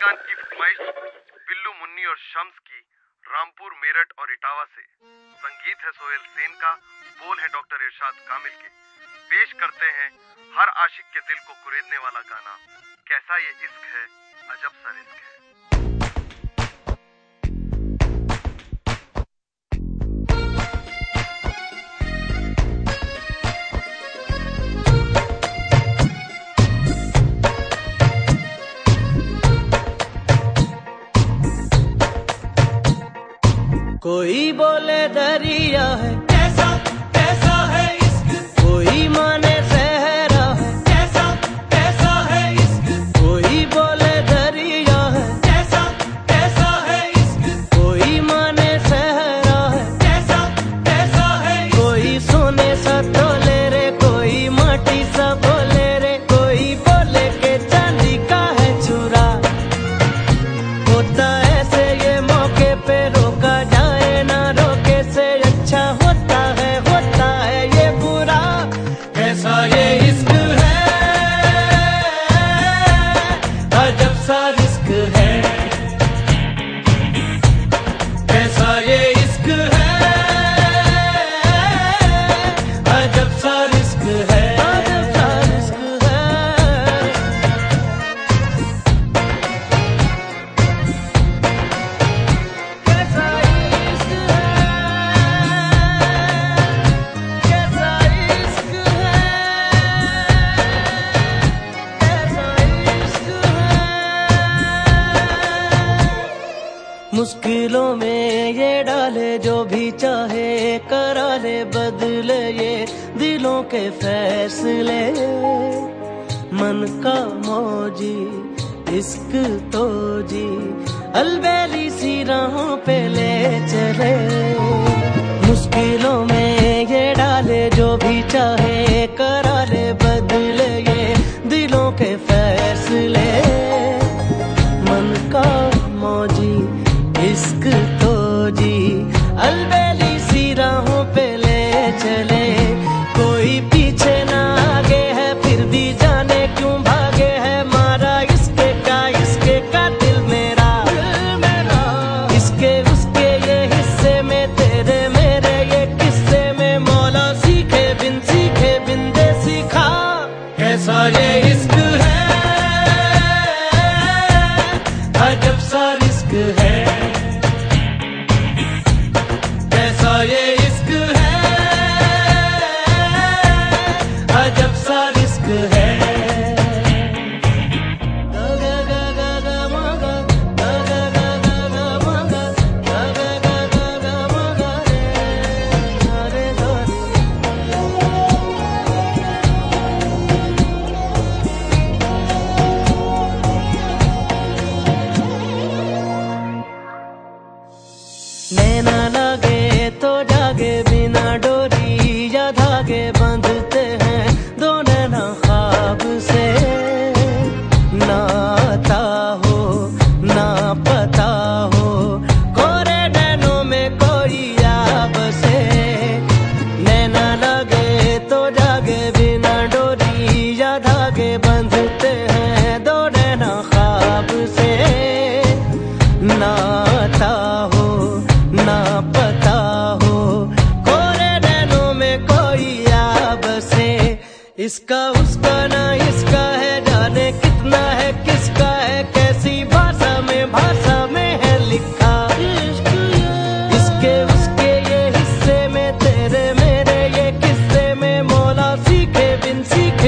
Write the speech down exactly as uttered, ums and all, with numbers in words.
रजनीकांत की फरमाइश बिल्लू मुन्नी और शम्स की, रामपुर, मेरठ और इटावा से। संगीत है सोहेल सेन का, बोल है डॉक्टर इरशाद कामिल के। पेश करते हैं हर आशिक के दिल को कुरेदने वाला गाना, कैसा ये इश्क है, अजब सा रिस्क है। कोई बोले दरिया है, कैसा कैसा है इश्क, कोई माने सहरा है, कैसा कैसा है इश्क, कोई बोले दरिया है, कैसा कैसा है इश्क, कोई माने सहरा है, कैसा कैसा है इश्क, कोई सोने सा तोले रे, कोई माटी सा बोले रे, कोई बोले के चांदी का है चूरा। होता ऐसे ये मौके पे रोका होता है होता है ये बुरा, कैसा ये इश्क है, अजब सा रिस्क है, कैसा ये इश्क है, अजब सा रिस्क है, अजब सा रिस्क है। कैसा इश्क मुश्किलों में ये डाले जो भी चाहे, करा ले बदले ये दिलों के फैसले। मन का मौजी इश्क तो जी अलबेली सी राहों पे ले चले। मुश्किलों में ये डाले जो भी चाहे, करा ले बदले ये दिलों के फैसले। मन का मौजी इश्क तो जी अलबेली सी राहों पे ले चले। कोई पीछे ना आगे है, फिर भी जाने क्यों भागे है, मारा इसके का इसके का दिल मेरा, मेरा। इसके उसके ये हिस्से में, तेरे मेरे ये किस्से में, मौला सीखे बिन सीखे बिन दे सीखा, कैसा ये इश्क है, अजब सा रिस्क है, ये इश्क है, अजब सा रिस्क है। नैना लगे तो जागे, बिना डोरी या धागे बांधते हैं दो नैना ख्वाब से। ना आता हो ना पता हो, कोरे नैनों में कोई याब से। नैना लगे तो जागे, बिना डोरी या धागे बांधते हैं दो नैना ख्वाब से। ना आता हो ना पता हो, कोरे नैनों में कोई याब से। इसका उसका ना इसका है, जाने कितना है किसका है, कैसी भाषा में भाषा में है लिखा। इसके उसके ये हिस्से में, तेरे मेरे ये किस्से में, मौला सीखे बिन सीखे